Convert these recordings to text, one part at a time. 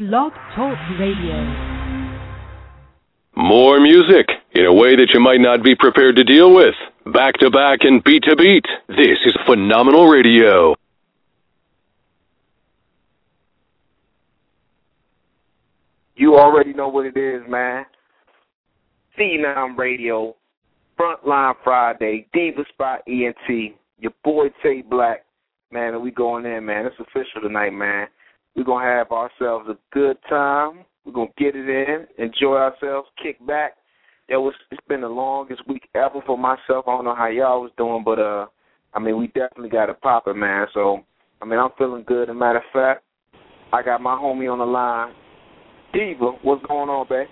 Blog Talk Radio. More music in a way that you might not be prepared to deal with. Back to back and beat to beat. This is Phenomenal Radio. You already know what it is, man. Phenom Radio, Frontline Friday, Diva Spot ENT, your boy Tay Black, man, and we going in, man. It's official tonight, man. We're going to have ourselves a good time. We're going to get it in, enjoy ourselves, kick back. It's been the longest week ever for myself. I don't know how y'all was doing, but, we definitely got it popping, man. So, I'm feeling good. As a matter of fact, I got my homie on the line. Diva, what's going on, babe?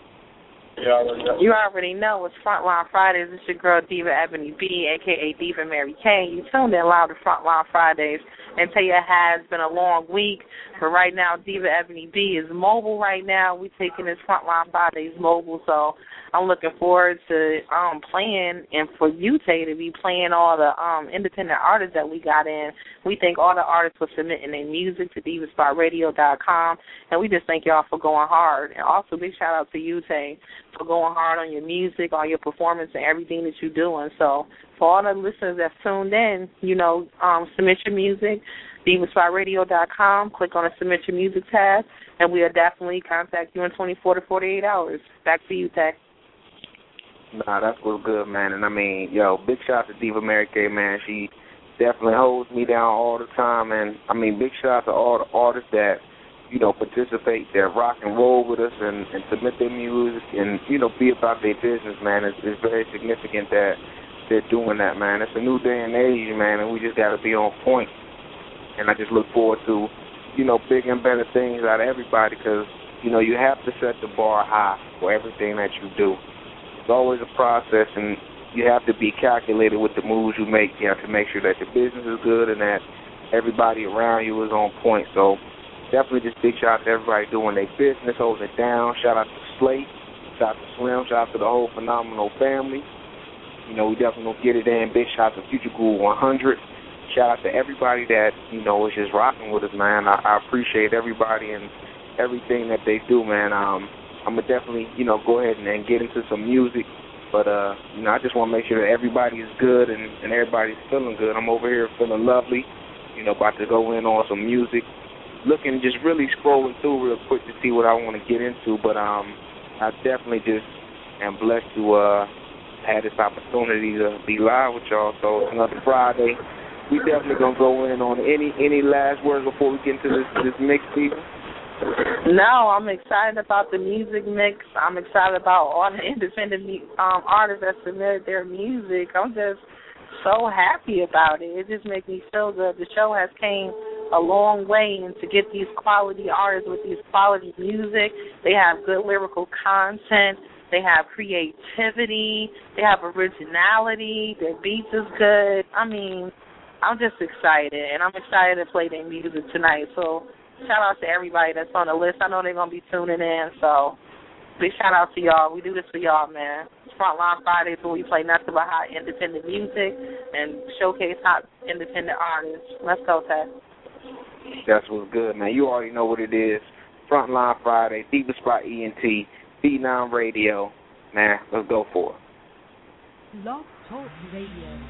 You already know it's Frontline Fridays. It's your girl, Diva Ebony B, a.k.a. Diva Mary Kay. You tuned in live to Frontline Fridays. And tell you it has been a long week. But right now, Diva Ebony B is mobile right now. We're taking this Frontline Fridays mobile. So I'm looking forward to playing, and for you, Tay, to be playing all the independent artists that we got in. We thank all the artists for submitting their music to divaspotradio.com. And we just thank y'all for going hard. And also, big shout-out to you, Tay, for going hard on your music, on your performance, and everything that you're doing. So for all the listeners that's tuned in, submit your music, divaspotradio.com. Click on the Submit Your Music tab, and we'll definitely contact you in 24 to 48 hours. Back to you, Tay. Nah, that's what's good, man. And, big shout out to Diva Mary Kay, man. She definitely holds me down all the time. And, big shout out to all the artists that, participate, that rock and roll with us and submit their music and, be about their business, man. It's very significant that they're doing that, man. It's a new day and age, man, and we just got to be on point. And I just look forward to, bigger and better things out of everybody because, you have to set the bar high for everything that you do. It's always a process, and you have to be calculated with the moves you make. You have to make sure that your business is good and that everybody around you is on point. So definitely just big shout out to everybody doing their business, holding it down. Shout out to Slate, shout out to Slim, shout out to the whole Phenomenal family. We definitely going to get it in. Big shout out to Future Ghoul 100. Shout out to everybody that, is just rocking with us, man. I appreciate everybody and everything that they do, man. I'm going to definitely, go ahead and get into some music. But, I just want to make sure that everybody is good and everybody's feeling good. I'm over here feeling lovely, about to go in on some music. Looking, just really scrolling through real quick to see what I want to get into. But I definitely just am blessed to have this opportunity to be live with y'all. So it's another Friday. We definitely going to go in on any last words before we get into this mix, people. No, I'm excited about the music mix. I'm excited about all the independent artists that submitted their music. I'm just so happy about it. It just makes me feel good. The show has came a long way, and to get these quality artists with these quality music, they have good lyrical content, they have creativity, they have originality, their beats is good. I'm just excited, and I'm excited to play their music tonight. So shout out to everybody that's on the list. I know they're going to be tuning in, so big shout out to y'all. We do this for y'all, man. It's Frontline Fridays where we play nothing but hot independent music and showcase hot independent artists. Let's go, Ted. That's what's good, man. You already know what it is. Frontline Friday, Diva Spot ENT, Phenom Radio. Man, let's go for it. Blog Talk Radio.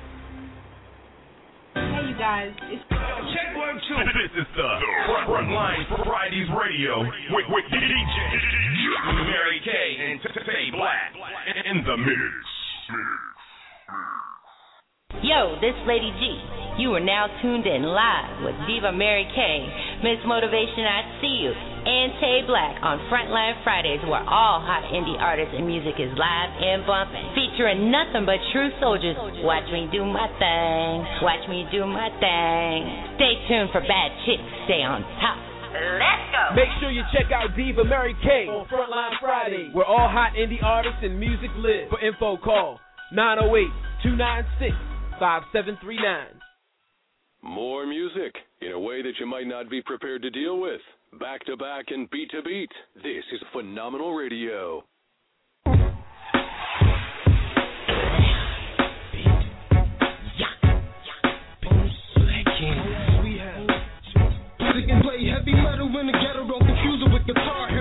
Hey, you guys. Check 1, 2. This is the Frontline Fridays Radio with DJ Mary Kay and Tay Black in the mix. Yo, this Lady G. You are now tuned in live with Diva Mary Kay, Miss Motivation, I See You, and Tay Black on Frontline Fridays, where all hot indie artists and music is live and bumping, featuring nothing but true soldiers. Watch me do my thing. Watch me do my thing. Stay tuned for Bad Chicks. Stay on top. Let's go. Make sure you check out Diva Mary Kay on Frontline Fridays, where all hot indie artists and music live. For info, call 908-296-5739. More music in a way that you might not be prepared to deal with. Back to back and beat to beat. This is Phenomenal Radio. Music and play heavy metal in the ghetto, don't confuse it with guitar.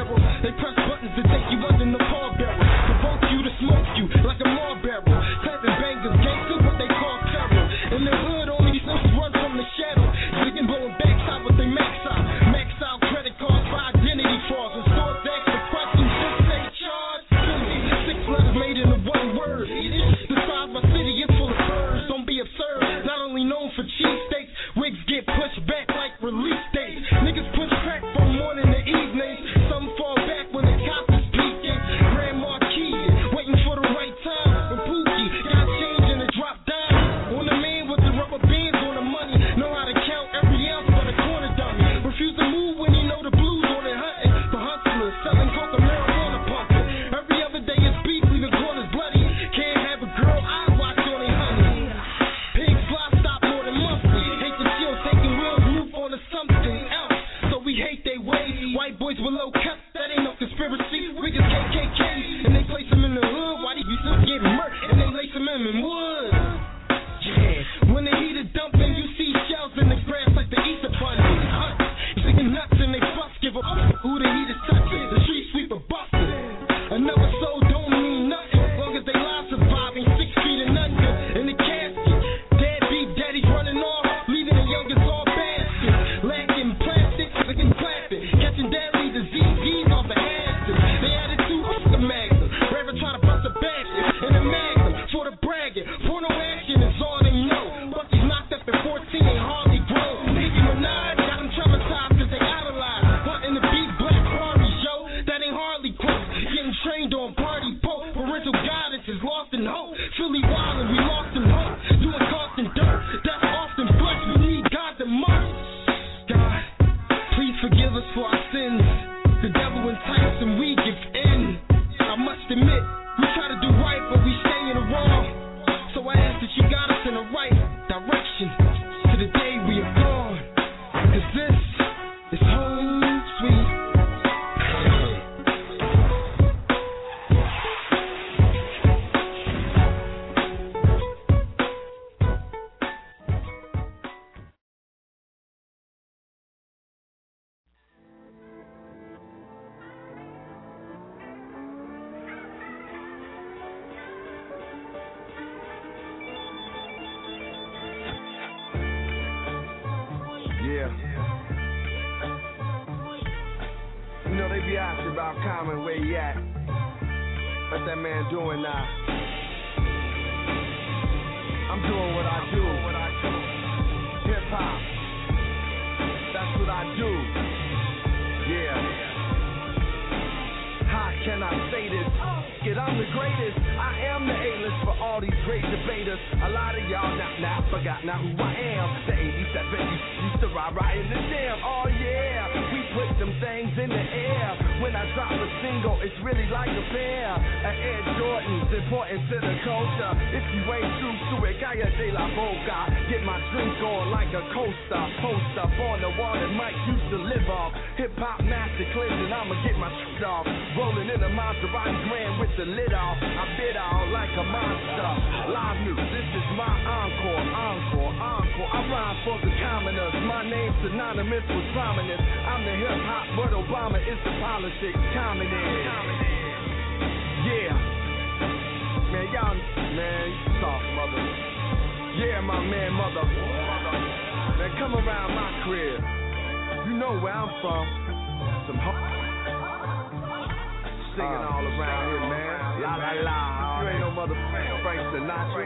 for identity frauds. And stores ask for questions, just say charge. 6 letters made into one word. The size of my city is full of birds. Don't be absurd. Not only known for cheesesteaks, wigs get pushed back like release dates. Niggas push crack from morning to evening. Some fall back when the cops is peeking. Grandma Key waiting for the right time. When Pookie got change and it dropped down. On the man with the rubber bands on the money. Know how to count every ounce but a corner dummy. Refuse to move when he know the blues on it hunting. For hustlers selling coke and marijuana pumping. Every other day is beef, leaving corners bloody. Can't have a girl I watch on they honey. Pigs fly stop more than monthly. Hate the chill taking wheels, move on to something else. So we hate they ways. White boys with low cuts, that ain't no conspiracy. We just KKK and they place them in the hood. Why these bitches get murked and they lace them in wood? Yeah, when the heat is dumping, you see shells in the grass like the Easter bunny. Sticking nuts and they fuss, give a who the heat is touching. The street sweeper busting. Another soul don't mean nothing. As long as they lie surviving 6 feet and under in the casket. Deadbeat daddies running off, leaving the youngest all baskets. Lacking plastic, looking plastic. Catching deadly diseases off the asses. They added 2 the Magnum. Rather try to bust a basket in a Magnum for the bragging. Porno action is all they know. Bucky's knocked up at 14, ain't hardly grown. Nicki Minaj got them traumatized cause they idolize. Wanting to be Black Barbie show, that ain't hardly close. Getting trained on party poke. Parental guidance is lost in hope. Philly wildin', we lost in hope. Doing cost and dirt, that's often flesh. We need God the most. God, please forgive us for our sins. The devil entices and we give in. I must admit, we try to do right, but we stay in the wrong. So I ask that you guide us in the right direction to the day we are gone. Cause this is home sweet. Yeah. You know, they be asking about Common, where he at? What's that man doing now? I'm doing what I do. Hip hop. That's what I do. Yeah. How can I say this? I'm the greatest. I am the A-list for all these great debaters. A lot of y'all now forgot now who I am. The 87 used to ride in the jam. Oh yeah, we put them things in the air. When I drop a single, it's really like a pair of Air Jordans, important to the culture. If you ain't true to it, Kaya de la Boca. Get my drink on like a coaster. Post up on the wall that Mike used to live off. Hip hop master cleansing, I'ma get my shit off. Rolling in a Maserati Grand with the lid off. I bid out like a monster. Live news, this is my encore. I rhyme for the commoners. My name's synonymous with prominence. I'm the hip hop, but Obama is the politics communist. Yeah. Man, y'all, man, you soft mother. Yeah, my man, mother. Man, come around my crib. You know where I'm from. Some singing all around here, man. La la la. You ain't no motherfucking Frank Sinatra.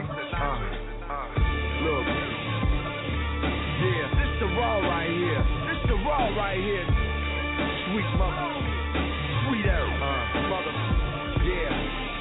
Look. Yeah, this the raw right here. Sweet mother. Sweet air. Mother. Yeah.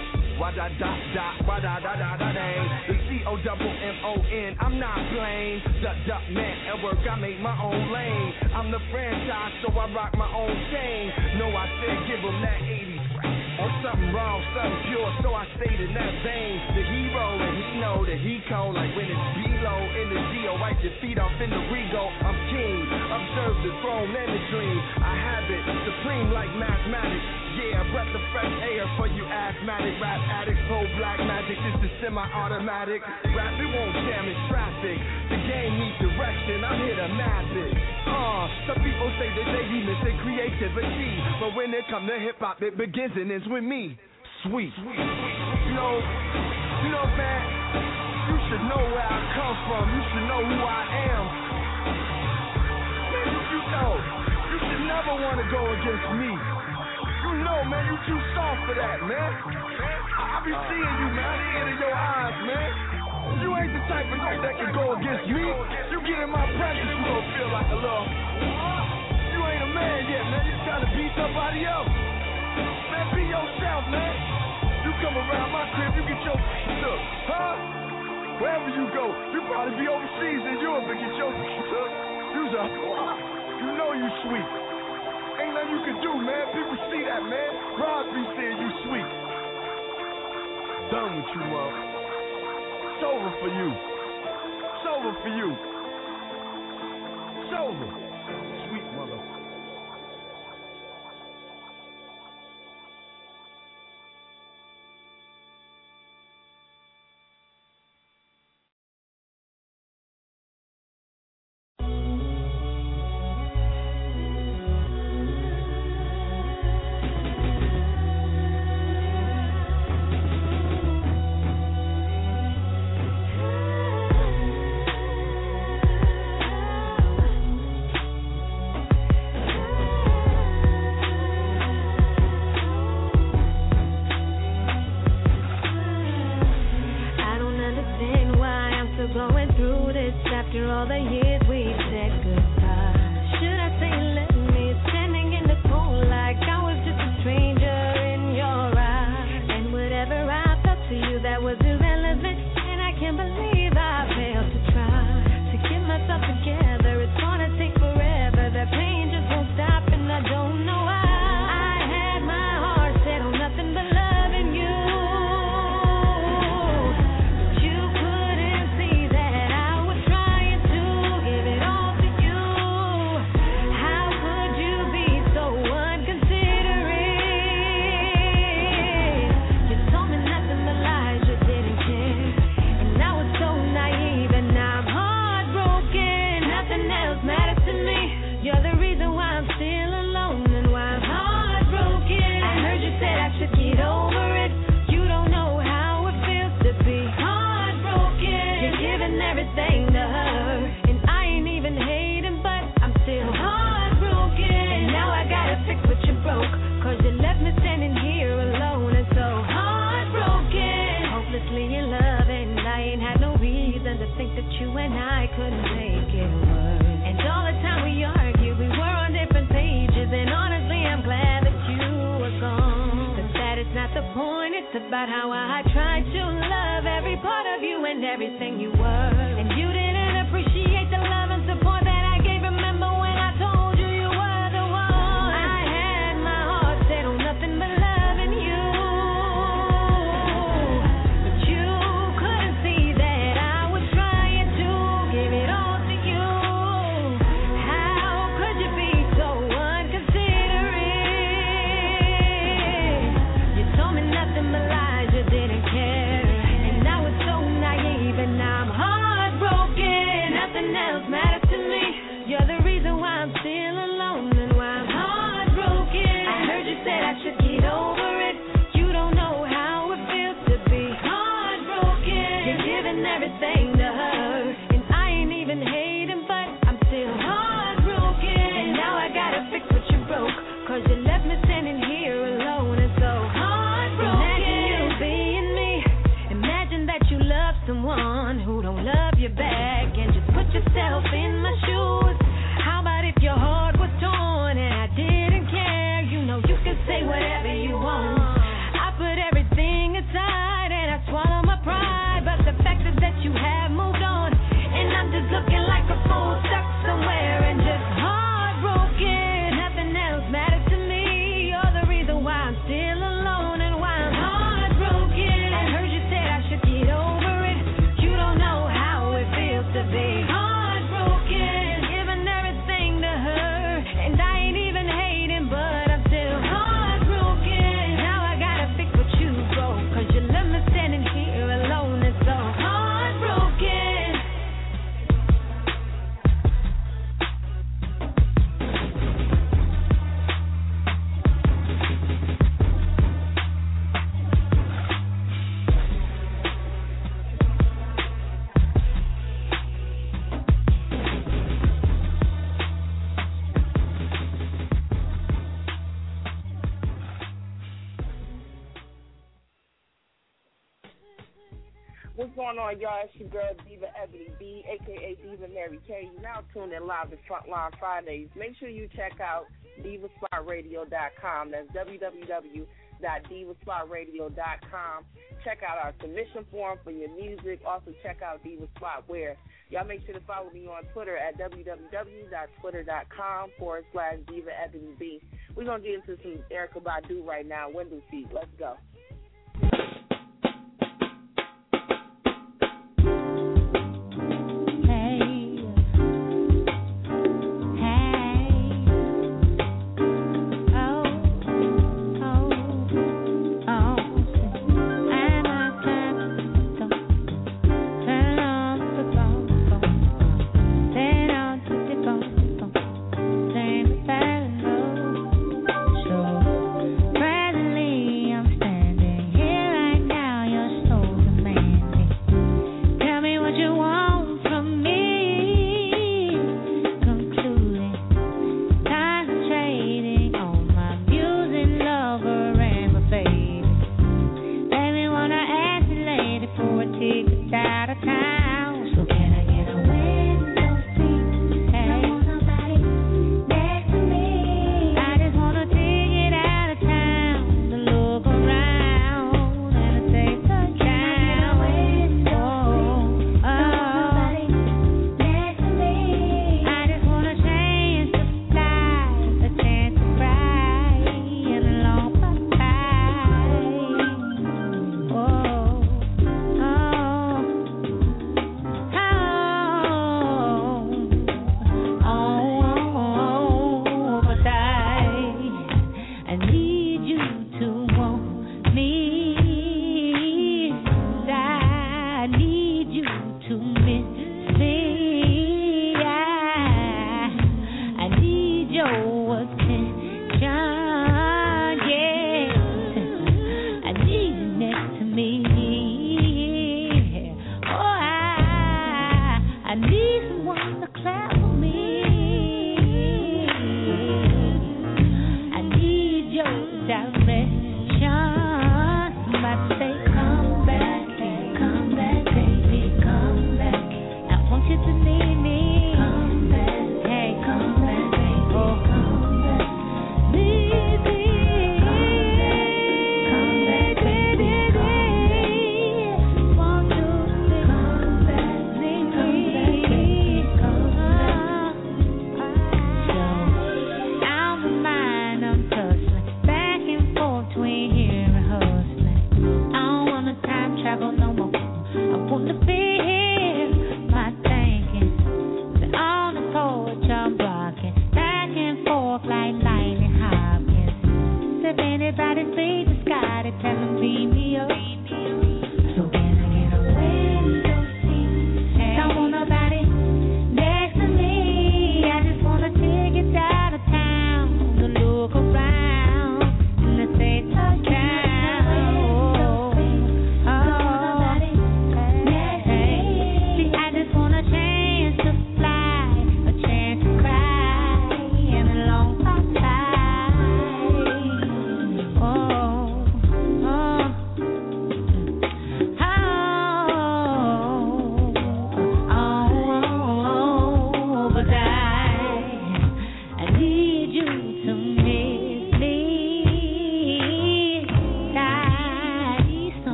The COMMON, I'm not playing. Duck man, at work I make my own lane. I'm the franchise, so I rock my own chain. No, I said give him that 80s. Or something wrong, something pure, so I stayed in that vein. The hero, and he know that he cold. Like when it's below in the Geo, wipe your feet off in the Rego. I'm king, observe the throne and the dream. I have it, supreme like mathematics. Yeah, breath of fresh air for you asthmatic rap addicts. Pro black magic, this is semi-automatic. Rap, it won't damage traffic. The game needs direction, I'm here to map it. Some people say that they humans and creativity, but when it come to hip-hop, it begins and ends with me. Sweet. You know, man, you should know where I come from. You should know who I am. Man, you should never want to go against me. You know, man, you too soft for that, man. I be seeing you, man, the end of your eyes, man. You ain't the type of nigga that can go against me. You get in my presence, you gon' feel like a little. You ain't a man yet, man. You trying to beat somebody else. Man, be yourself, man. You come around my crib, you get your took, huh? Wherever you go, you probably be overseas in Europe and get your took. You know you sweet. Ain't nothing you can do, man. People see that, man. Rob be saying you sweet. Done with you, mom. It's over for you. It's over for you. It's over. Sweet mother. After all the years we said goodbye, should I say let me standing in the cold like I was just a stranger in your eyes? And whatever I felt to you that was irrelevant, and I can't believe I failed to try to get myself together. It's gonna take forever, the pain just won't stop, and I don't know why. I had my heart set on nothing but loving you. And I couldn't make it work. And all the time we argued, we were on different pages. And honestly, I'm glad that you were gone. 'Cause that is not the point. It's about how I tried to love every part of you and everything you were. And you didn't appreciate the love and support that I gave. Remember when I told you you were the one? I had my heart set on nothing but loving you. But you couldn't see that I was trying to give it all to you. How could you be so inconsiderate? You told me nothing but lies, you didn't care. And I was so naive, and I'm heartbroken. Nothing else matters to me. You're the reason why I'm still alone and why I'm heartbroken. I heard you said I should get over it. You don't know how it feels to be heartbroken. You're giving everything to her, and I ain't even hating, but I'm still heartbroken. And now I gotta fix what you broke, 'cause you left me standing here alone and so heartbroken. Imagine you being me. Imagine that you love someone who don't love you back, and just put yourself in my shoes. How about if your heart was torn and I didn't care? You know you can say whatever you want. I put everything aside and I swallow my pride, but the fact is that you have moved on, and I'm just looking like a fool stuck somewhere and just heartbroken. Nothing else matters to me. You're the reason why I'm still alone and why I'm heartbroken. I heard you said I should get over it. You don't know how it feels to be heartbroken. What's going on, y'all? It's your girl, Diva Ebony B, a.k.a. Diva Mary K. You're now tuned in live to Frontline Fridays. Make sure you check out DivaSpotRadio.com. That's www.DivaSpotRadio.com. Check out our submission form for your music. Also, check out Diva Spot Where. Y'all make sure to follow me on Twitter at www.twitter.com/Diva Ebony B. We're going to get into some Erykah Badu right now, Window Seat. Let's go.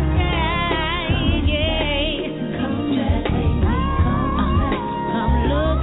Look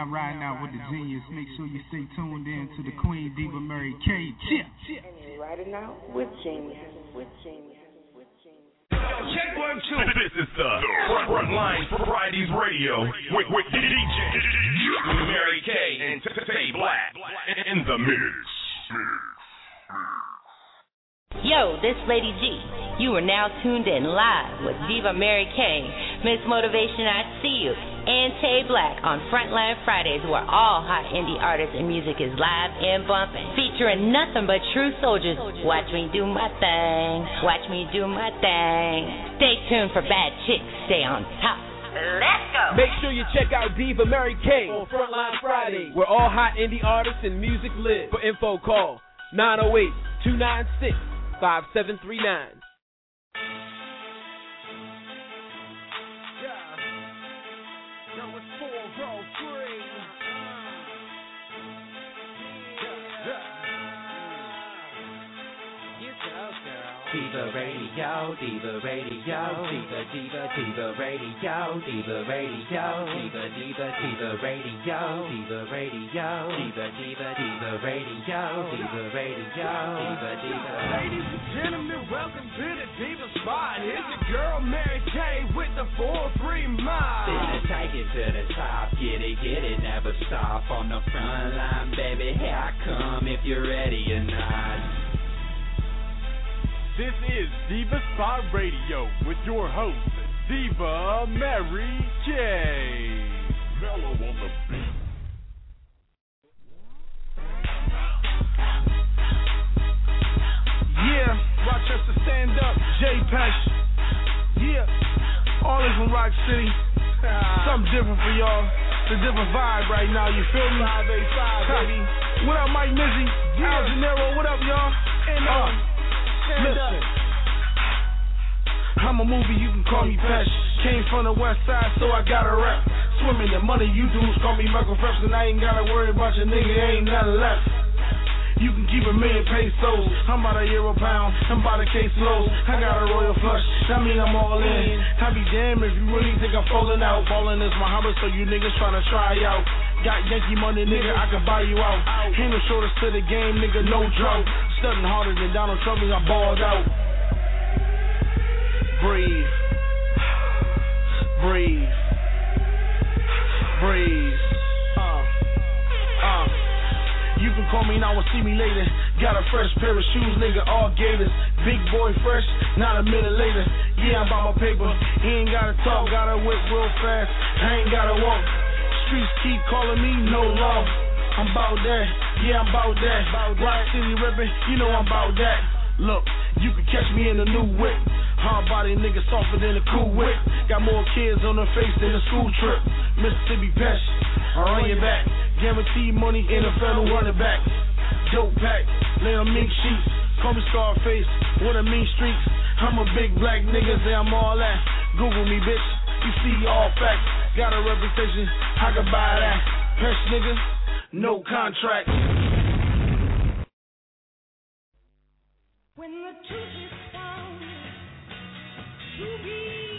now riding out with the genius. Make sure you stay tuned in to the Queen Diva Mary K. And you're riding out with Genius. Check 1, 2. This is the Frontline Fridays Radio with DJ Mary K and Tay Black in the mix. Yo, this Lady G. You are now tuned in live with Diva Mary K, Miss Motivation I See You, and Tay Black on Frontline Fridays, where all hot indie artists and music is live and bumping, featuring nothing but true soldiers. Watch me do my thing. Watch me do my thing. Stay tuned for Bad Chicks. Stay on top. Let's go. Make sure you check out Diva Mary K on Frontline Fridays, where all hot indie artists and music live. For info, call 908-296-5739. Diva Radio, Diva Radio, Diva, Diva, Diva Radio, Diva Radio, Diva, Diva, Diva Radio, Diva Radio, Diva, Diva, Diva Radio, Diva Radio, Diva, Diva. Ladies and gentlemen, welcome to the Diva Spot. Here's your girl Mary K with the 4-3 mile. Finna take it to the top, get it, never stop on the front line, baby. Here I come if you're ready or not. This is Diva Spot Radio with your host, Diva Mary K. Mellow on the beat. Yeah, Rochester stand up, J Pesh. Yeah, all is from Rock City. Something different for y'all. It's a different vibe right now, you feel me? 585, baby. What up, Mike Mizzy? Al Gennaro, what up, y'all? And listen, I'm a movie, you can call me Pesh. Came from the west side, so I got a rap. Swimming in money, you dudes call me Michael Phelps, and I ain't gotta worry about your nigga, ain't nothing left. You can keep $1 million pesos. I'm about €1 a pound, I'm about a case lows. I got a royal flush, that mean I'm all in. I be damned if you really think I'm falling out. Ballin' is my hobby, so you niggas tryna try out. Got Yankee money, nigga, I can buy you out. Ain't no shortest to the game, nigga, no drought. Studying harder than Donald Trump, I balled out. Breathe. Breathe. Breathe. You can call me now and see me later. Got a fresh pair of shoes, nigga, all gators. Big boy fresh, not a minute later. Yeah, I'm about my paper. He ain't gotta talk, gotta whip real fast. I ain't gotta walk. Streets keep calling me no love. I'm about that, yeah, I'm about that. Rock City rippin', you know I'm about that. Look, you can catch me in a new whip. Hard body nigga softer than a cool whip. Got more kids on the face than a school trip. Mississippi Pesh, I run your back. Guaranteed money in a federal running back. Dope pack, lay on mink sheets. Call me Scarface, with a mean streaks. I'm a big black nigga, say I'm all that. Google me, bitch, you see all facts. Got a reputation, I can buy that. Pesh nigga, no contract. When the truth is found to be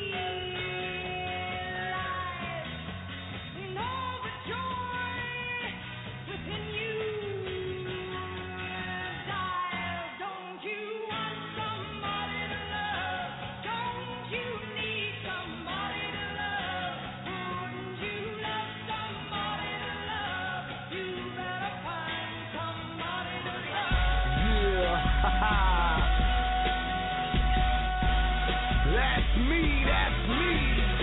alive, in all the joy within you, dial, don't you want somebody to love? Don't you need somebody to love? Wouldn't you love somebody to love? You better find somebody to love. Yeah, haha. That's me, that's me.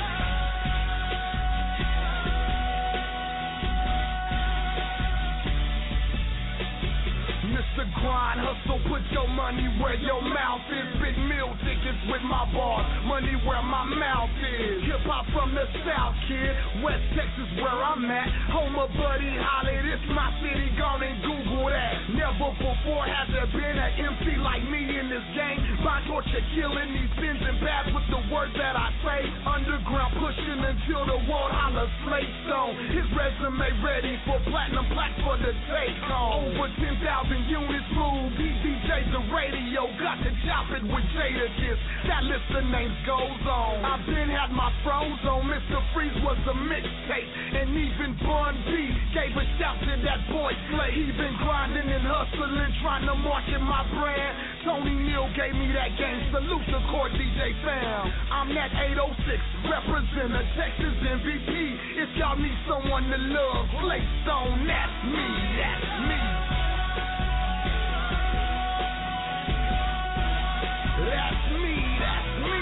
Mr. Grind, hustle, put your money where your mouth is. Big meal tickets with my bars, money where my mouth is. Hip hop from the South, kid. West Texas where I'm at. Home of Buddy Holly, this my city, gone and Google that. Never before has there been an MC like me in this game. My torture killing these sins and bad with the words that I say. Underground pushing until the world hollers slate stone. His resume ready for platinum plaque for the take home. Over 10,000 units moved. These DJs the radio got to chop it with Jada Kiss. That list of names goes on. I've been had my froze on. Mr. Freeze was a mixtape, and even Bun B gave a shout to that boy Slay. He been grinding and hustling, trying to market my brand. Tony Neal gave me that game. Salute the core DJ fam. I'm that 806, represent a Texas MVP. If y'all need someone to love, Flake Stone, that's me, that's me. That's me, that's me.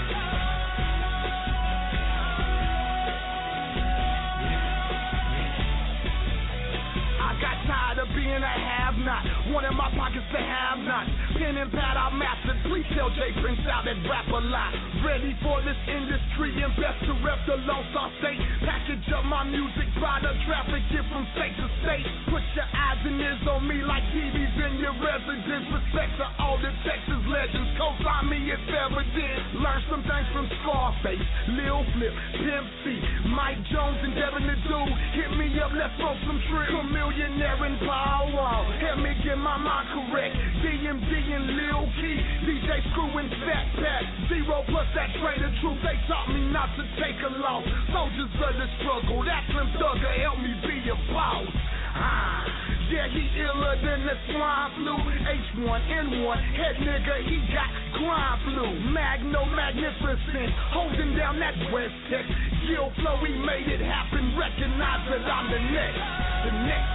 I got tired of being a have-not, wanted my pockets to have not. Pen and pad I mastered, please tell Jay Prince out that rap a lot. Ready for this industry and best to rep the Lone Star State. Package up my music, try to traffic it from state to state. Put your eyes and ears on me like TVs in your residence. Respect to all the Texas legends, co-sign me if ever did. Learn some things from Scarface, Lil Flip, Pimp C, Mike Jones and Devin the Dude. Hit me up, let's smoke some tricks. Chamillionaire and Power Wow, help me get my mind correct. DMD and Lil Key, DJ Screw and Fat Pat, Zero plus that Trader Truth. They taught me not to take a loss. Soldiers of the struggle, that Slim Thugger help me be a boss. Yeah, he iller than the swine flu. H1N1, head nigga, he got crime flu. Magno magnificent, holding down that West Tech. Gil Flow, he made it happen. Recognize that I'm the next, the next.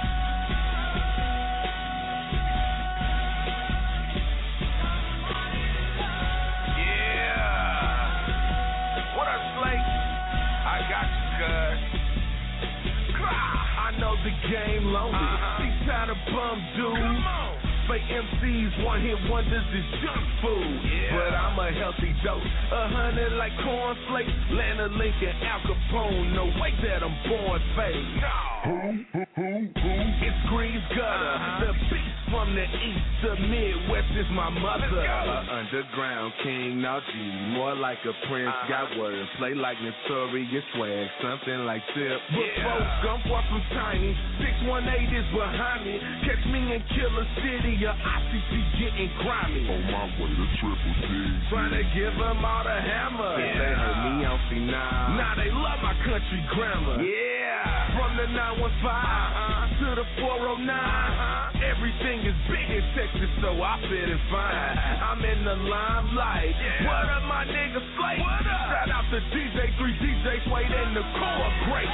The game lonely, these kind of bum dudes. Fake MCs, one hit wonders is junk food. But I'm a healthy dose, 100 like cornflakes. Lana Lincoln, Al Capone, no way that I'm born fake. It's Green's Gutter, the beast from the east, the Midwest is my mother. Underground king, now G, more like a prince. Got words, play like Notorious Swag, something like Tip. But folks, I'm far from tiny, 618 is behind me. Catch me in Killer City, or ICC getting grimy. On my way to Triple C, trying to give them all the hammer. They heard me on Phenom, now they love my country grammar. From the 915 to the 409, everything is big in Texas, so I fit it fine. I'm in the limelight. What up, my nigga Slate? Shout out to DJ 3, DJ Slate, and the core great.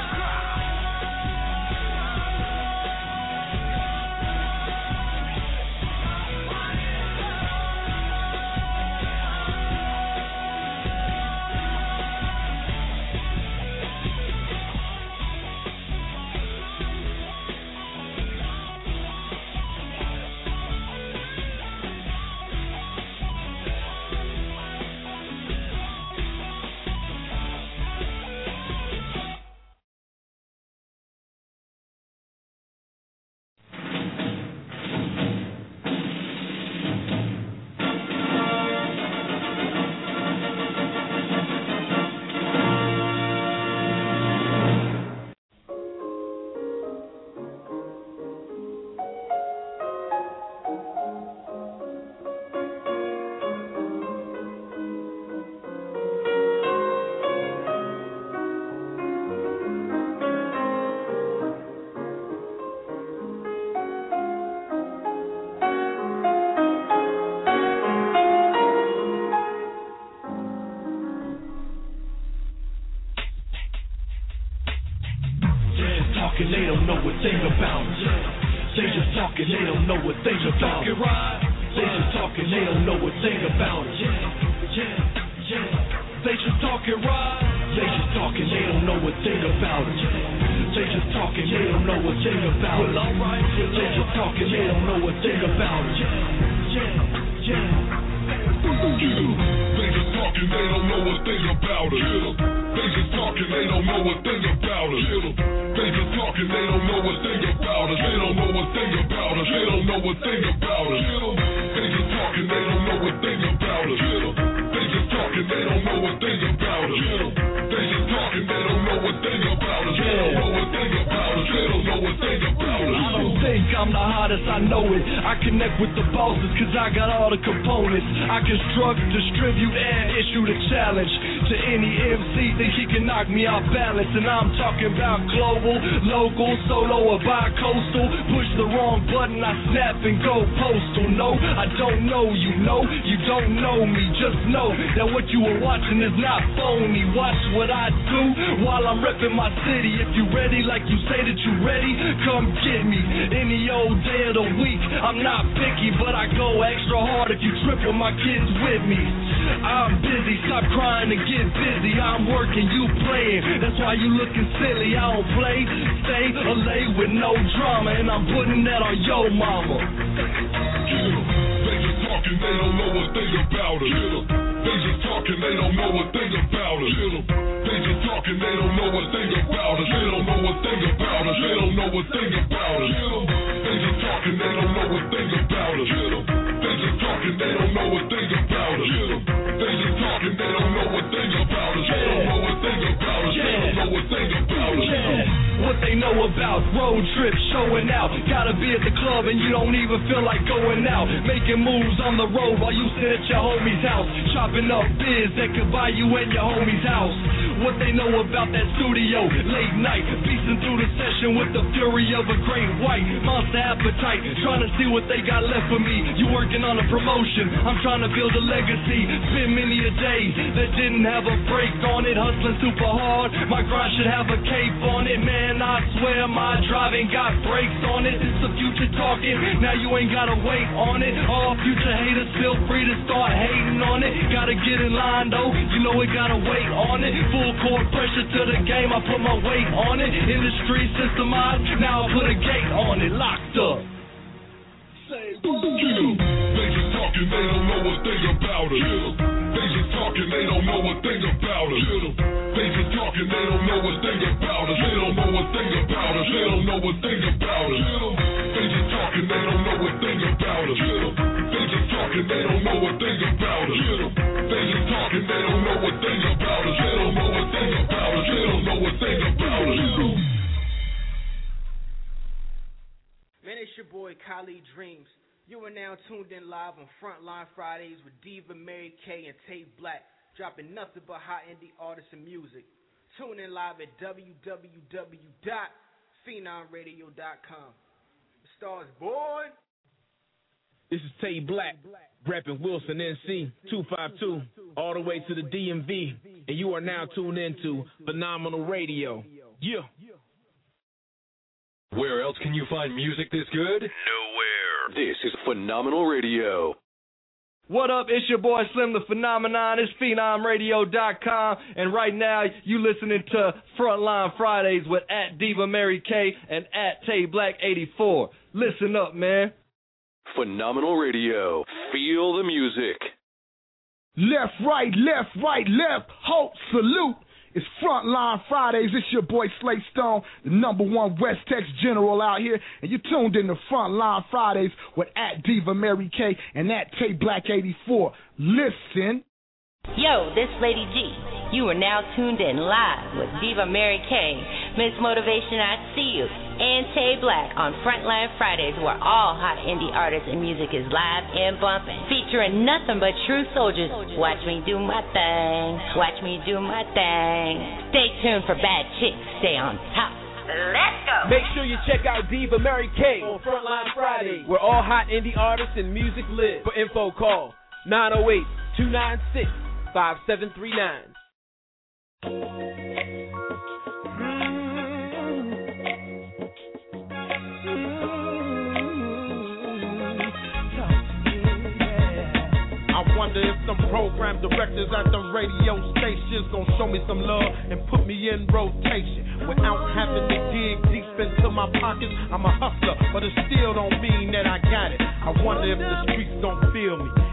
They don't know a thing about it. They just talking, they don't know a thing about it. They just talking, they don't know a thing about it. They just talking, right? They just talking, they don't know a thing about it. They just talking, they don't know a thing about it. They just talking, they don't know a thing about it. They just talking, they don't know a thing about it. They just talking, they don't know a thing about it. They just talking, they don't know a thing about it. They don't know a thing about it. They don't know a thing about it. They just talking, they don't know a thing about us. They just talking, they don't know a thing about us. They just talking, they don't know a thing about us. They don't know a thing about us. They don't know a thing about us. I don't think I'm the hottest, I know it. I connect with the bosses cause I got all the components. I construct, distribute, and issue the challenge to any MC think he can knock me off balance. And I'm talking about global, local, solo, or bi-coastal. Push the wrong button, I snap and go postal. No, I don't know you, no, you don't know me. Just know that what you were watching is not phony. Watch what I do while I'm repping my city. If you ready like you say that you ready, come get me. Any old day of the week, I'm not picky, but I go extra hard if you trip with my kids with me. I'm busy, stop crying and get busy. I'm working, you playing, that's why you looking silly. I don't play, stay or lay with no drama, and I'm putting that on your mama. They just talking, they don't know a thing about us. They just talking, they don't know a thing about us. They just talking, they don't know a thing about us. They don't know a thing about us. They don't know a thing about us. They just talking, they don't know a thing about us. They just talking, they don't know a thing about us. They just talking, they don't know a thing about us. They don't know a thing about us. They don't know a thing about us. What they know about road trips, showing out. Gotta be at the club and you don't even feel like going out. Making moves on the road while you sit at your homie's house. Chopping up biz that could buy you at your homie's house. What they know about that studio, late night, beasting through the session with the fury of a great white monster appetite, trying to see what they got left for me. You working on a promotion, I'm trying to build a legacy. Spend many a day that didn't have a break on it, hustling super hard. My grind should have a cape on it, man. I swear my driving got brakes on it. It's the future talking, now you ain't gotta wait on it. All future haters feel free to start hating on it. Gotta get in line though, you know it gotta wait on it. Full court pressure to the game, I put my weight on it. Industry systemized, now I put a gate on it. Locked up. They just talking, they don't know a thing about us. They just talking, they don't know a thing about us. They just talking, they don't know a thing about us. They don't know a thing about us. They don't know a thing about us. They just talking, they don't know a thing about us. They just talking, they don't know a thing about us. They just talking, they don't know a thing about us. They don't know a thing about us. They don't know a thing about us. Man, it's your boy Khalid Dreams. You are now tuned in live on Frontline Fridays with Diva Mary K and Tay Black, dropping nothing but hot indie artists and music. Tune in live at www.phenomradio.com. The stars born. This is Tay Black, repping Wilson NC 252, all the way to the DMV, and you are now tuned into Phenomenal Radio. Yeah. Where else can you find music this good? Nowhere. This is Phenomenal Radio. What up? It's your boy Slim the Phenomenon. It's PhenomRadio.com, and right now you listening to Frontline Fridays with @Diva Mary K and @Tay Black 84. Listen up, man. Phenomenal Radio. Feel the music. Left, right, left, right, left. Hope, salute. It's Frontline Fridays. It's your boy Slate Stone, the #1 West Tex General out here, and you're tuned in to Frontline Fridays with @Diva Mary K and @Tay Black 84. Listen. Yo, this Lady G. You are now tuned in live with Diva Mary K, Miss Motivation I See You, and Tay Black on Frontline Fridays, where all hot indie artists and music is live and bumping, featuring nothing but true soldiers. Watch me do my thing. Watch me do my thing. Stay tuned for Bad Chicks. Stay on top. Let's go. Make sure you check out Diva Mary K on Frontline Fridays, where all hot indie artists and music live. For info, call 908-296-5739. I wonder if some program directors at the radio stations gon' show me some love and put me in rotation without having to dig deep into my pockets. I'm a hustler, but it still don't mean that I got it. I wonder if the streets don't feel me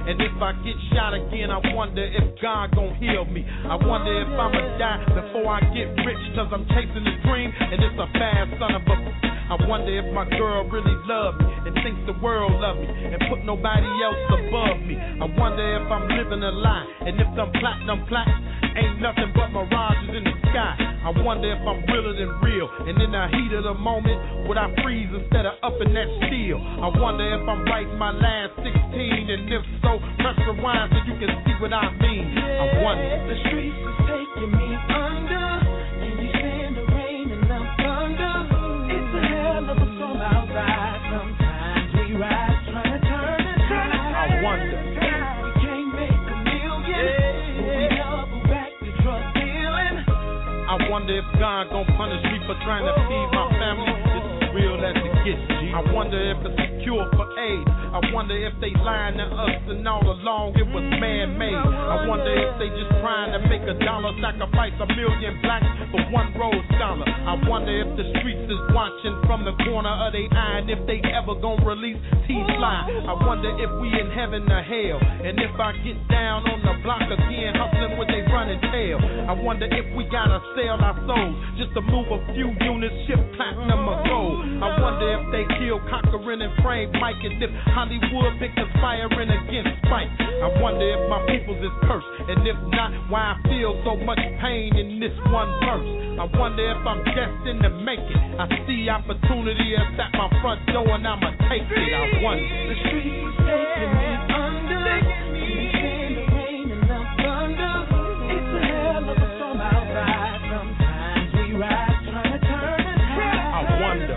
And if I get shot again, I wonder if God gon' heal me. I wonder if I'ma die before I get rich, cause I'm chasing a dream and it's a fast son of a... I wonder if my girl really loves me and thinks the world love me and put nobody else above me. I wonder if I'm living a lie and if them platinum plaques ain't nothing but mirages in the sky. I wonder if I'm realer than real, and in the heat of the moment, would I freeze instead of up in that steel? I wonder if I'm writing my last 16, and if so, press rewind so you can see what I mean. I wonder. The streets is taking me under. Can you stand the rain and the thunder? It's a hell of a storm outside. Sometimes we ride trying to turn the tide. I wonder. We can't make a million. We double back the drug dealing. I wonder if God gon' punish me for trying to feed my family. This is real as it gets, G. I wonder if it's a cure for AIDS. I wonder if they lying to us and all along it was man-made. I wonder if they just trying to make $1, sacrifice 1 million blacks for one Rhodes Scholar. I wonder if the streets is watching from the corner of their eye and if they ever gon' release T-Fly. I wonder if we in heaven or hell, and if I get down on the block again hustling with they running tail. I wonder if we gotta sell our souls just to move a few units, ship platinum or gold. I wonder if they kill Cochran and Frank Mike, and if Hollywood been conspiring against Spike. I wonder if my peoples is cursed, and if not, why I feel so much pain in this one verse. I wonder if I'm destined to make it. I see opportunity is at my front door and I'ma take it. I wonder. The streets is taking me under. Can you stand the rain and the thunder? It's a hell of a storm outside. Sometimes we ride trying to turn the tide. I wonder.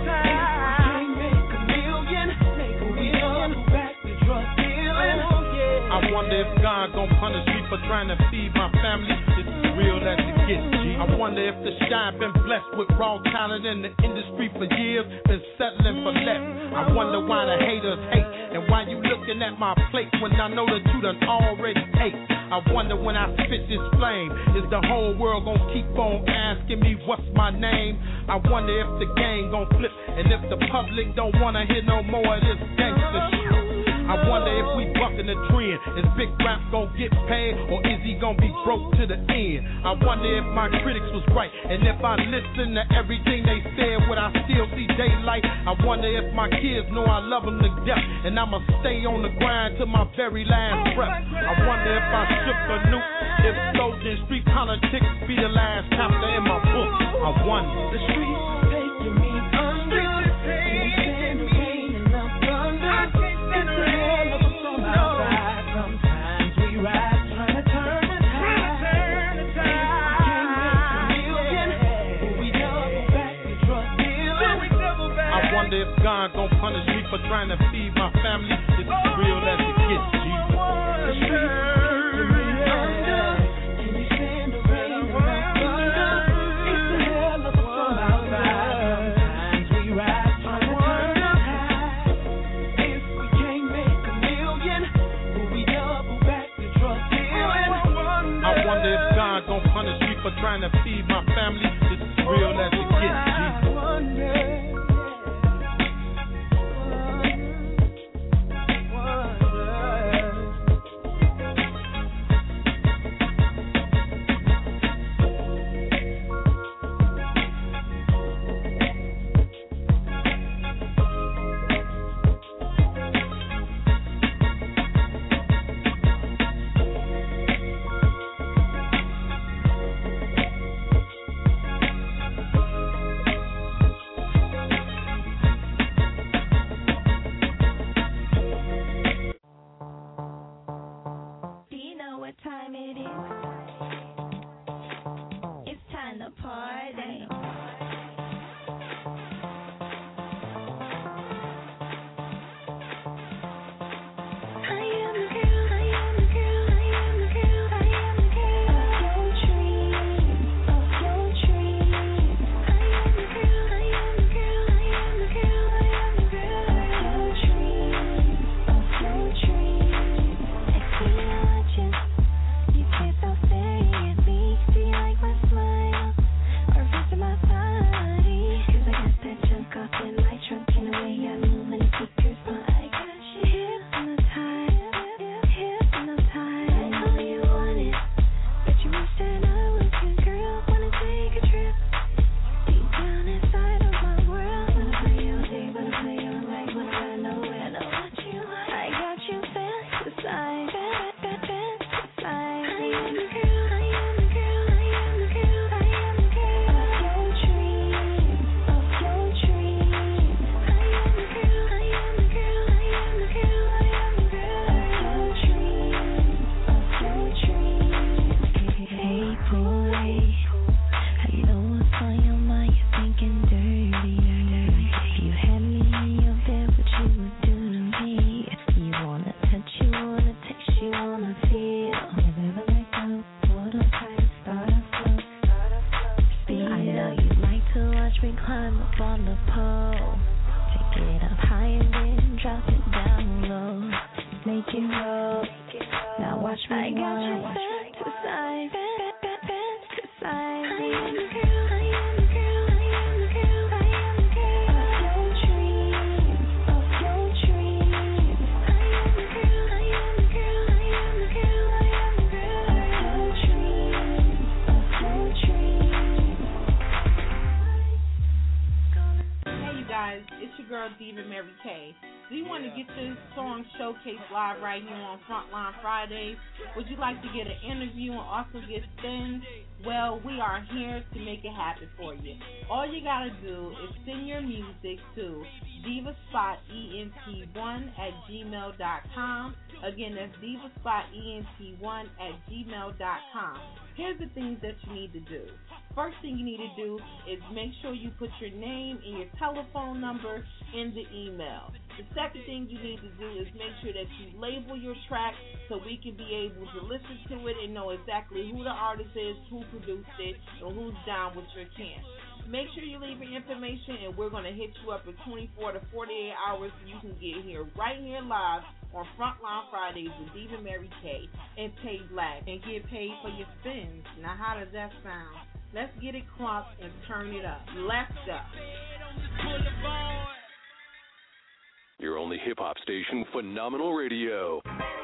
I wonder if God gon' punish me for trying to feed my family. This is real as it gets, G. I wonder if the shy been blessed with raw talent in the industry for years, been settling for less. I wonder why the haters hate, and why you looking at my plate when I know that you done already ate. I wonder when I spit this flame, is the whole world gon' keep on asking me what's my name? I wonder if the game gon' flip, and if the public don't wanna hear no more of this gangster shit. I wonder if we bucking the trend. Is Big Rap gon' get paid, or is he gon' be broke to the end? I wonder if my critics was right, and if I listen to everything they said, would I still see daylight? I wonder if my kids know I love them to death, and I'ma stay on the grind till my very last breath. I wonder if I shook a nuke, if soldier and street politics be the last chapter in my book. I wonder. The streets is taking me under. Can you stand the rain and the thunder? It's a hell of a storm outside. Sometimes we ride trying to turn the tide. We can't make a million, but we double back the drug dealing. I wonder if God gon' punish me for trying to feed my family. This is real as it gets, G. The streets is taking me under. Can you stand the rain and the thunder? It's a hell of a storm outside. Sometimes we ride trying to turn the tide. If we can't make a million, but we double back the drug dealing. I wonder if God gon' punish me for trying to feed my family. This is real as it gets, G. hold. Now watch me I got you fantasize, fantasize. I am the girl, I am the girl, I am the girl, I am the girl of your dreams, of your dreams. I am the girl, I am the girl, I am the girl, I am the girl of your dreams, of your dreams. Hey you guys, it's your girl Diva Mary K. Do you want to get this song showcased live right here on Frontline Fridays? Would you like to get an interview and also get spins? Well, we are here to make it happen for you. All you got to do is send your music to divaspotent1@gmail.com. Again, that's divaspotent1@gmail.com. Here's the things that you need to do. First thing you need to do is make sure you put your name and your telephone number in the email. The second thing you need to do is make sure that you label your track so we can be able to listen to it and know exactly who the artist is, who produced it, and who's down with your camp. Make sure you leave your information, and we're going to hit you up in 24 to 48 hours so you can get here right here live on Frontline Fridays with Diva Mary K and Tay Black and get paid for your spins. Now, how does that sound? Let's get it crunked and turn it up. Let's go. Your only hip-hop station, Phenomenal Radio.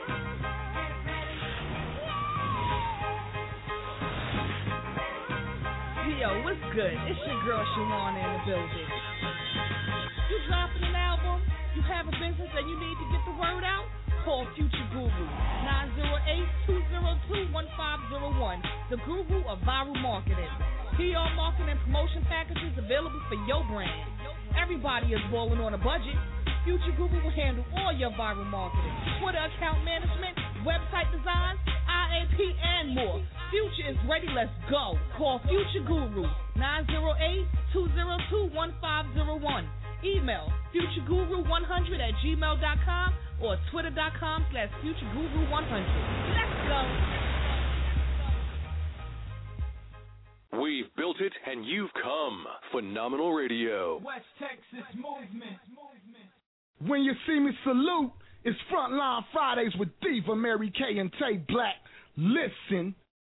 Yo, what's good? It's your girl Shawana in the building. You dropping an album? You have a business and you need to get the word out? Call Future Guru, 908-202-1501, the guru of viral marketing. PR marketing and promotion packages available for your brand. Everybody is balling on a budget. Future Guru will handle all your viral marketing, Twitter account management, website design, IAP, and more. Future is ready. Let's go. Call Future Guru, 908-202-1501. Email futureguru100@gmail.com or twitter.com/futureguru100. Let's go. We've built it and you've come. Phenomenal Radio. West Texas movement. When you see me salute, it's Frontline Fridays with Diva Mary K and Tay Black. Listen.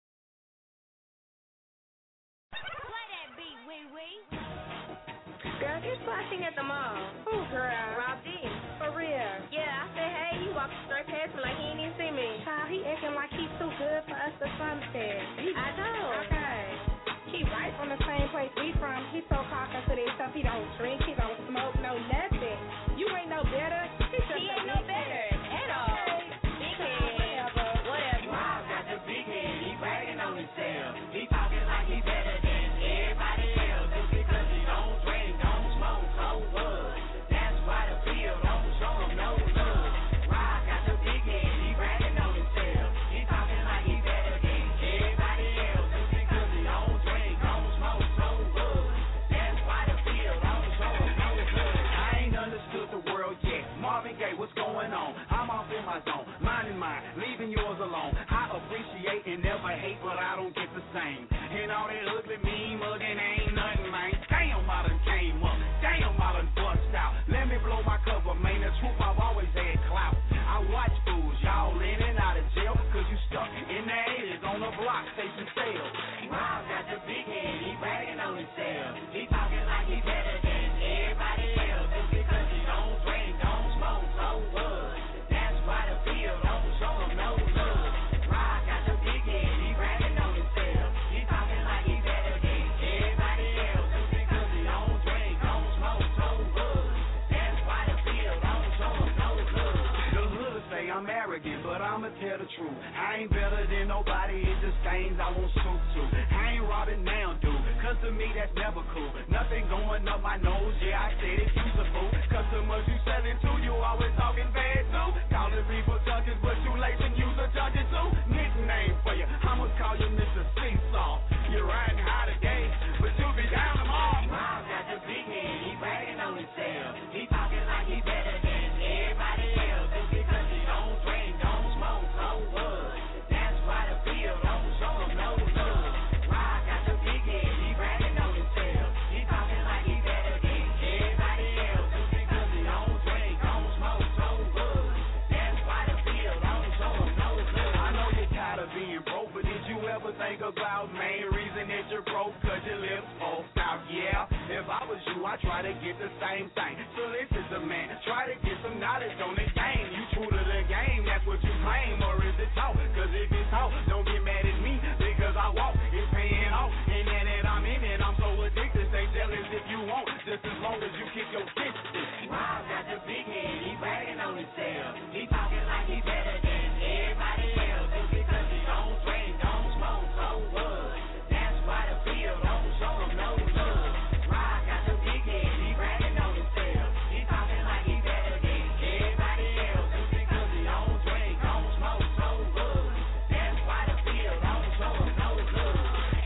Girl, guess who I seen at the mall? Who, girl? Rob D. For real? Yeah, I said, hey, he walked straight past me like he ain't even see me. Child, he acting like he's too good for us to sunset. I know. Okay. He right from the same place we from. He so cocky to himself, he don't drink, he don't smoke, no nothing. You ain't no better. He ain't no better at all. Big head. Whatever. Rob got the big head. He bragging on himself. He talking like he better than everybody else. Just because he don't drink, don't smoke, so what? That's why the field don't show him no love. Rob got the big head. He bragging on himself. He talking like he better than everybody else. Just because he don't drink, don't smoke, so what? That's why the field don't show him no love. I ain't understood the world yet. Marvin Gaye, what's going on? I'm off in my zone, minding mine, leaving yours alone. I appreciate and never hate, but I don't get the same. And all that ugly, mean mugging ain't nothing, man. Damn, I done came up. Damn, I done bust out. Let me blow my cover, man. The truth, I've always had clout. I watch fools, y'all in and out of jail, cause you stuck in the 80s on the block, station sales. Rob got the big head, he bragging on himself. He talking like he better than everybody else. Just because he don't drink, don't smoke, so what? That's why the field don't show him no love. Rob got the big head, he bragging on himself. He talking like he better than everybody else. Just because he don't drink, don't smoke, so what? That's why the field don't show him no love. The hood say I'm arrogant, but I'ma tell the truth. I ain't better than nobody, it's just things I won't stoop to. I ain't robbing now, dude, cause to me that's never cool. Nothing going up my nose, yeah, I said it's usable. Customers you selling to, you always talking bad too. Calling people judges, but you late and use a judge too. Nickname for you, I'ma call you Mr. Seesaw. You're riding high today, but you'll be down tomorrow. Rob got the big head, he bragging on himself. He talking like he better than everybody else. Just because he don't drink, don't smoke, so what? That's why the field don't show him no love. Rob got the big head, he bragging on himself. He talking like he better than everybody else. Just because he don't drink, don't smoke, so what? That's why the field think about main reason that you're broke, cause you live poked out, yeah. If I was you, I'd try to get the same thing. So listen to man, try to get some knowledge on the game. You true to the game, that's what you claim, or is it talk? Cause if it's talk, don't get mad at me, because I walk, it's paying off. And now that I'm in it, I'm so addicted, stay jealous if you want, just as long as you kick your distance. Wow, got the big head, he bragging on himself. He talking like he better than everybody else. Just because he don't drink, don't smoke, so what? That's why the field don't show him no love. Rock got the big head, he bragging on himself. He talking like he better than everybody else. Just because he don't drink, don't smoke, so what? That's why the field don't show him no love.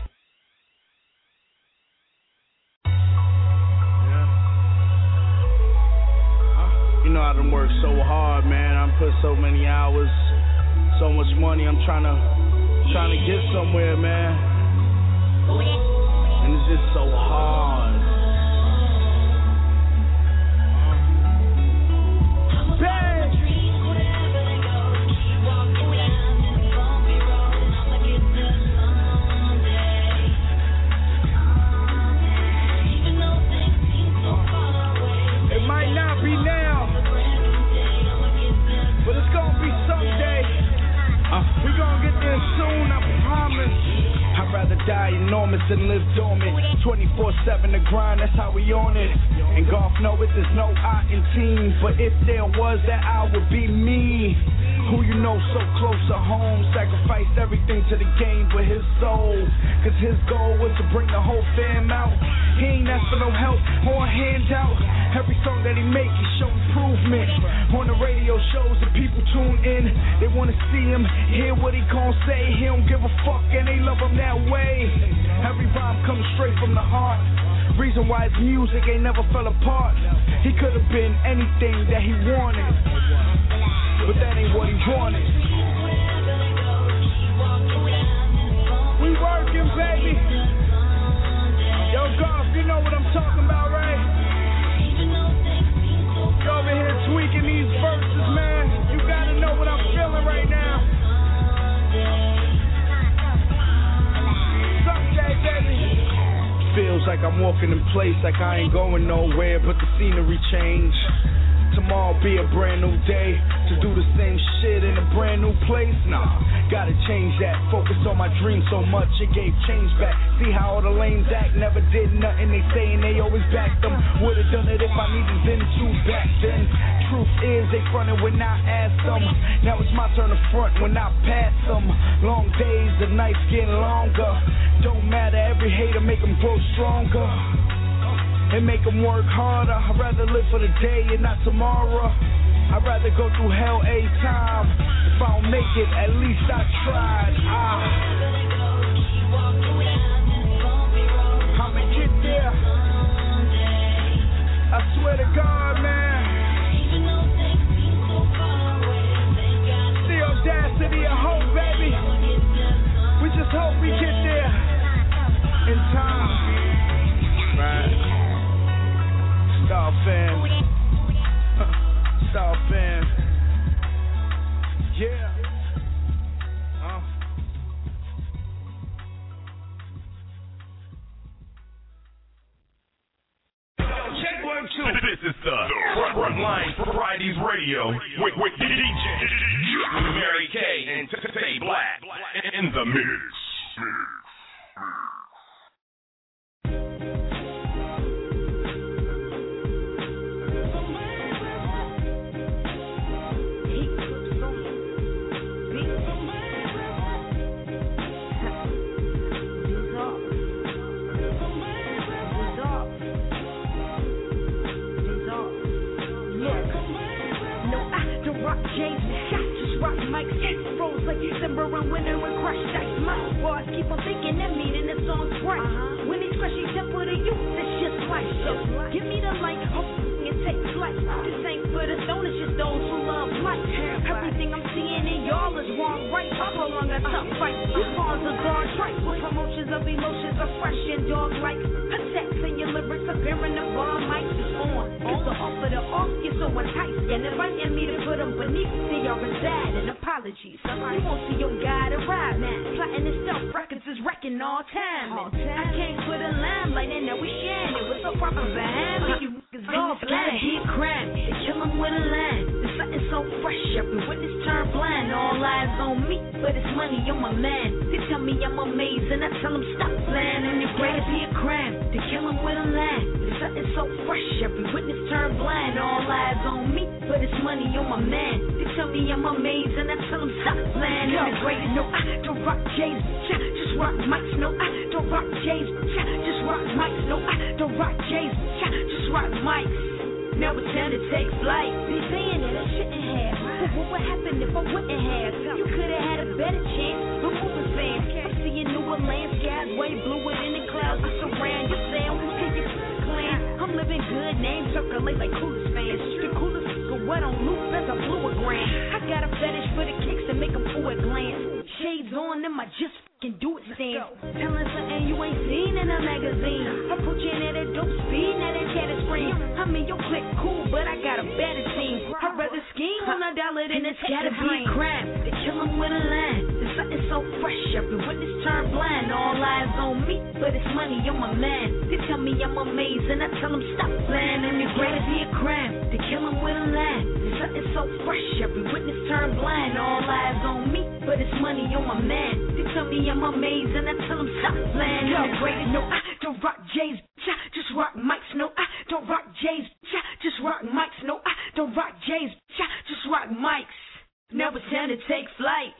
You know I done worked so hard, man. I put so many hours, so much money. I'm trying to get somewhere, man. And it's just so hard. It might not be now, but it's gonna be someday. We gonna get there soon, I promise. I'd rather die enormous than live dormant. 24/7 the grind, that's how we on it. And golf know it, there's no I in team. But if there was, that I would be me. Who you know so close to home, sacrificed everything to the game with his soul. Cause his goal was to bring the whole fam out. He ain't asked for no help or a handout. Every song that he make, he show improvement. On the radio shows, the people tune in. They wanna see him, hear what he gon' say. He don't give a fuck and they love him that way. Every rhyme comes straight from the heart. Reason why his music ain't never fell apart. He could've been anything that he wanted, but that ain't what he wanted. We working, baby. Yo, Golf, you know what I'm talking about, right? You over here tweaking these verses, man. You gotta know what I'm feeling right now. Someday, baby. Feels like I'm walking in place, like I ain't going nowhere, but the scenery change. Tomorrow be a brand new day. To do the same shit in a brand new place? Nah, gotta change that. Focus on my dream so much, it gave change back. See how all the lanes act, never did nothing. They saying they always backed them. Would've done it if I needed them to back then. Truth is, they fronted when I asked them. Now it's my turn to front when I pass them. Long days, the nights getting longer. Don't matter, every hater make them grow stronger. And make them work harder. I'd rather live for the day and not tomorrow. I'd rather go through hell a time. If I don't make it, at least I tried. I'ma get there. I swear to God, man. The audacity of hope, baby. We just hope we get there in time. Right. Star fan. Star fan. Yeah. Check 1, 2. This is the Front Line Fridays Radio with DJ Mary K and Tay Black in the mix. James shot, just rock mics, rolls like December and winter with crushed ice. My bars keep on thinking and meaning the song's right. When it's crushy temper to you, it's just life. So give me the light, hope it takes flight. This ain't for the stone, it's just those who love life. Everything I'm seeing in y'all is wrong, right? I prolong a tough fight. These bars are gone trite. With promotions of emotions are fresh and dog-like. Attacks and your lyrics appearing the bar mics is on. It's the off of the off, you're so enticed. And inviting me to put them beneath the other side. And apologies, you won't see your guy to ride now. Plotting and stealth records is wrecking all time. And I came for the limelight and now we sharing it. What's so proper behind me? You niggas all blind. He a crime, they kill him with a line. There's something so fresh, every witness turn blind. All eyes on me, but it's money on my man. They tell me I'm amazing, I tell them stop lying. And it's great to be a crime, they kill him with a line. There's something so fresh, every witness turn blind. All eyes on me, but it's money on my man. They tell me I'm amazing, I tell them stop lying. And it's great, no, I don't rock J's, just rock mics. No, I don't rock J's, just rock mics. No, I don't rock J's, just rock mics. Now it's time to take flight. Be saying that I shouldn't have. But what happened if I wouldn't have? You could've had a better chance. But moving fans, I'm seeing newer lands, skies way bluer than the clouds that surround your sound. Can you clan? I'm living good, name circulate like coolest fans. The coolest go wet on loop as I blew a grand. I got a fetish for the kicks that make them pull a glance. Shades on them, I just can do it stand. Telling something you ain't seen in a magazine. Approaching at a dope speed, now that cat is scream. I mean, your click cool, but I got a better team. I'd rather scheme on a dollar than it's gotta be a crime. They kill him with a line. There's something so fresh, every witness turn blind. All eyes on me, but it's money on my man. They tell me I'm amazing, I tell them stop lying. And it's great to be a crime. They kill him with a line. There's something so fresh, every witness turn blind. All eyes on me, but it's money on my man. They tell me I'm amazing, I tell them stop lying. And it's great, no, I don't rock J's, just rock mics. No, I don't rock J's, just rock mics. No, I don't rock J's, just rock mics. Now it's time to take flight.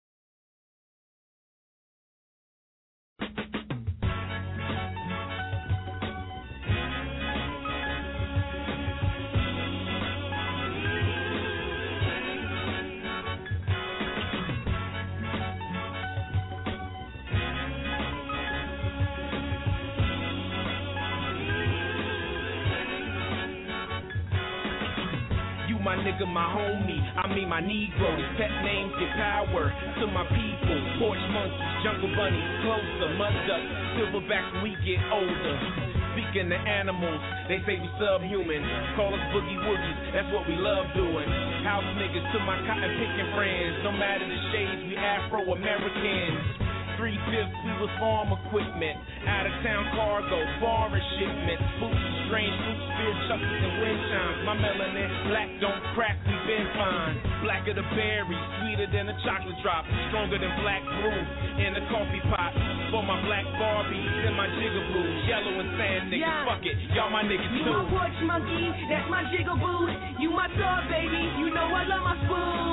My nigga, my homie, I mean my Negro. These pet names get power to my people. Porch monkeys, jungle bunnies, closer, mud ducks, silverbacks when we get older. Speaking of animals, they say we subhuman. Call us boogie woogies, that's what we love doing. House niggas to my cotton picking friends. No matter the shades, we Afro-Americans. 3/5 we was farm equipment. Out of town cargo, foreign shipments. Boots, strange fruits, beer chuckles and wind chimes. My melanin black don't crack, we been fine. Blacker the berry, sweeter than a chocolate drop. Stronger than black brew in a coffee pot. For my black Barbies and my jigaboos. Yellow and sand niggas, fuck it, y'all my niggas too. You my porch monkey, that's my jigaboo. You my dog, baby, you know I love my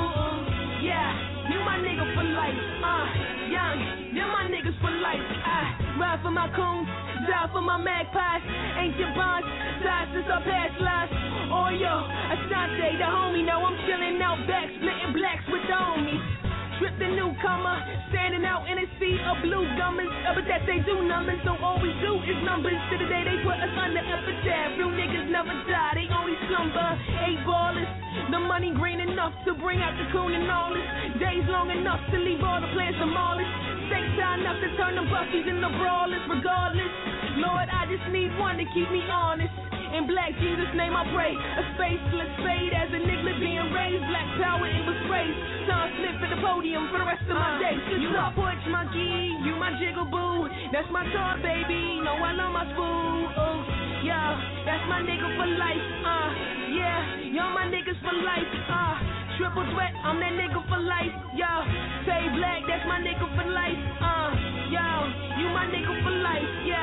spoon. Yeah, you my nigga for life, young, you're my niggas for life. I ride for my coons, die for my magpies. Ancient bonds, died since our past lives. Oh yo, Asante, the homie, now I'm chilling out back, splitting blacks with the homies. Trip the newcomer, standing out in a sea of blue gummers. But that they do numbers, so all we do is numbers. To the day they put us under epitaph. Real niggas never die, they only slumber. 8 ballers, the money green enough to bring out the coon and all this. Days long enough to leave all the plans demolished. Stakes high enough to turn the buckies into brawlers. Regardless, Lord, I just need one to keep me honest. In black Jesus' name I pray. A spaceless fade as a nigga being raised. Black power in disgrace. Sean Smith at the podium for the rest of my days. You my porch monkey, you my jigaboo. That's my car, baby. No, I love my spoon. Oh, yeah, that's my nigga for life. Yeah, y'all my niggas for life. Triple threat, I'm that nigga for life. Yo, say black, that's my nigga for life. Yo, you my nigga for life.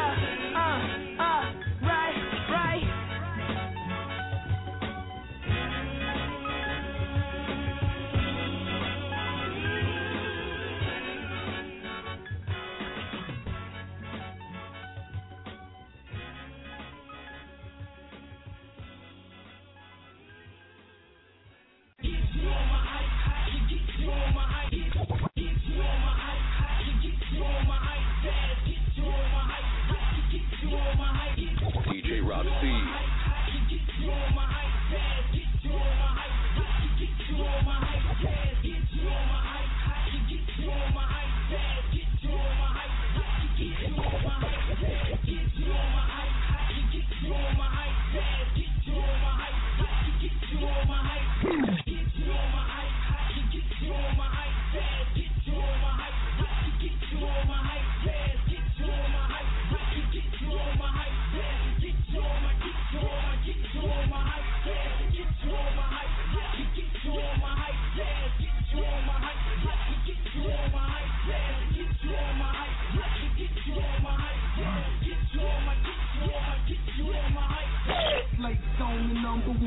Yeah, right.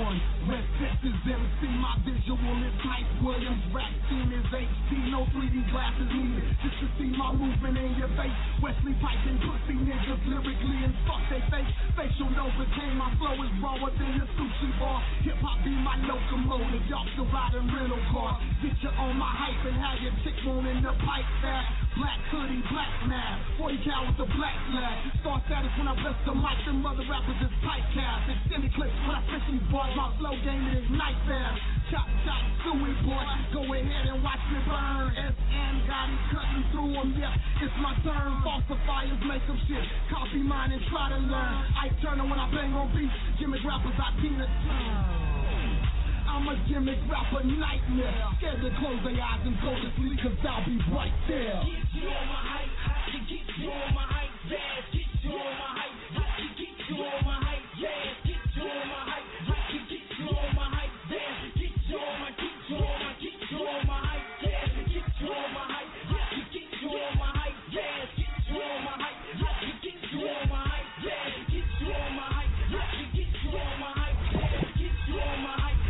one. Red Texas MC, my visual is Mike Williams. Rap scene is HD, no 3D glasses needed. Just to see my movement in your face. Wesley piping pussy niggas lyrically and fuck they face. Facial Novocaine, my flow is rawer than a sushi bar. Hip hop be my locomotive, y'all still riding rental cars. Get you on my hype and have your chick in the pipe fast. Black hoodie, black mask, 40 cal with the black flag. Star status when I bless the mic, them other rappers is pipe cast. Extended clips when I fish these bars, my flow game it is night fast. Chop, chop, suey boy, go ahead and watch me burn. SM got it cutting through them, yeah, it's my turn. Falsifiers make up shit, copy mine and try to learn. Ike Turner when I bang on beats, gimmick rappers I Tina Turner. I'm a gimmick rapper nightmare. Scared to close their eyes and go to sleep, cause I'll be right there. Get you on my hype, get you on my hype, yeah. Get you on my hype, get you on my hype, yeah. Get you on my hype, get you on my hype, yeah. Get you on my, get you on my, get you on my hype, yeah. Get you on my hype, get you on my hype, yeah. Get you on my hype, get you on my hype, yeah. Get you on my hype, get you on my hype, yeah. Get you on my hype.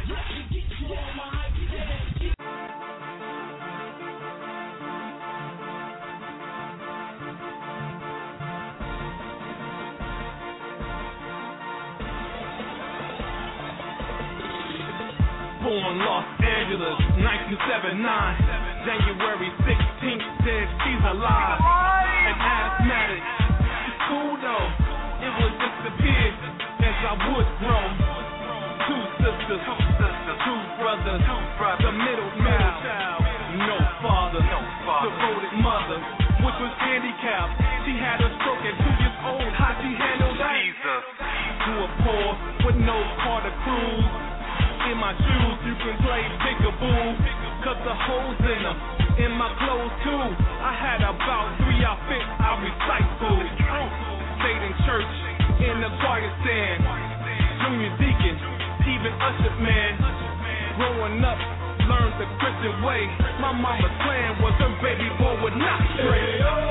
Born Los Angeles, 1979, January 16th, said she's alive, and asthmatic. It's cool though, it would disappear as I would grow. Two sisters, two brothers, the middle child, no father, devoted mother, which was handicapped. She had a stroke at 2 years old. How she handled that? Jesus. To a poor with no car to cruise. In my shoes, you can play peekaboo. Cut the holes in them. In my clothes too. I had about 3 outfits I recycled. Stayed in church, in the choir stand, junior deacon, even usher man. Growing up, learned the Christian way. My mama's plan was her baby boy would not stray.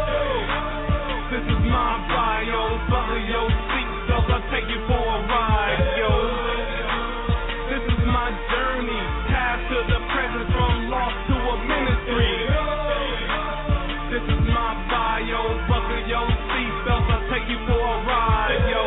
This is my bio, buckle your seatbelt, I'll take you for a ride, yo. This is my journey, path to the present, from lost to a ministry. This is my bio, buckle your seatbelt, I'll take you for a ride, yo.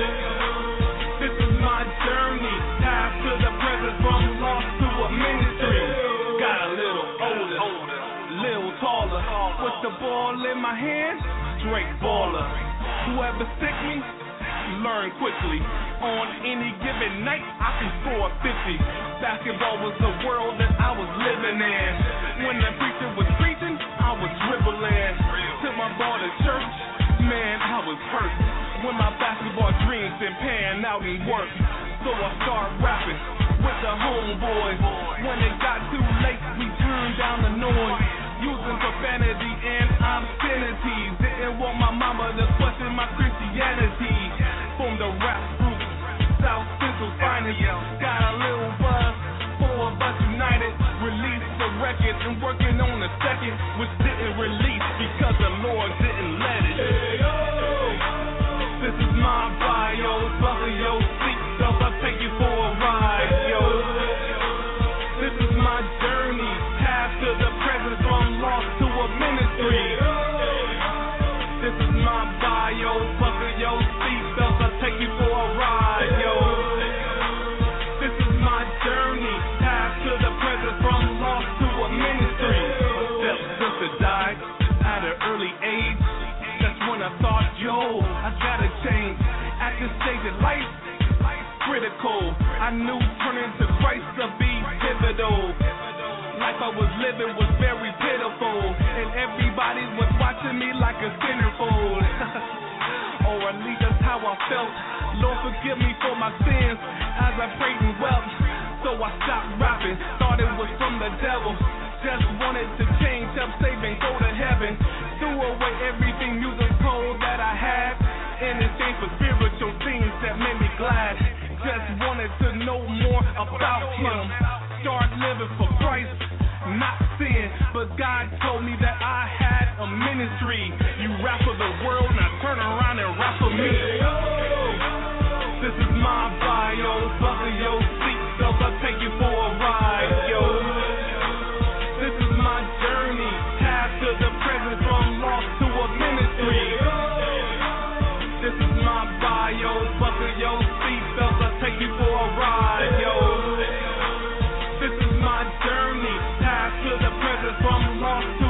This is my journey, path to the present, from lost to a ministry. Got a little older, little taller, with the ball in my hand, straight baller. Whoever sick me, learn quickly. On any given night, I can score 50. Basketball was the world that I was living in. When the preacher was preaching, I was dribbling. Took my ball to church, man, I was hurt. When my basketball dreams didn't pan out in work, so I started rapping with the homeboys. When it got too late, we turned down the noise, using profanity and obscenities. Didn't want my mama to question my Christianity. From the rap group, South Central Finest, got a little buzz, 4 of us united. Released the record and working on the second, which didn't release because the Lord didn't let it. This is my bio, buckle your seatbelt, I'll take you for a ride, yo. This is my journey, path to the present, from lost to a ministry. This is my bio, buckle your seatbelt, I'll take you for a ride, yo. This is my journey, path to the present, from lost to a ministry. Stepsister died at an early age. That's when I thought, yo, I gotta change. At this stage of life, critical. I knew turning to Christ to be pivotal. Life I was living was very pitiful, and everybody was watching me like a centerfold. Or at least that's how I felt. Lord, forgive me for my sins as I prayed and wept. So I stopped rapping, thought it was from the devil. Just wanted to change, help save and go to heaven. Threw away everything musical that I had in exchange for spiritual things that made me glad. Just wanted to know more about him. Start living for Christ, not sin. But God told me that I had a ministry. You rap for the world, now turn around and rap for me. This is my bio, buckle your seat. I'm lost too.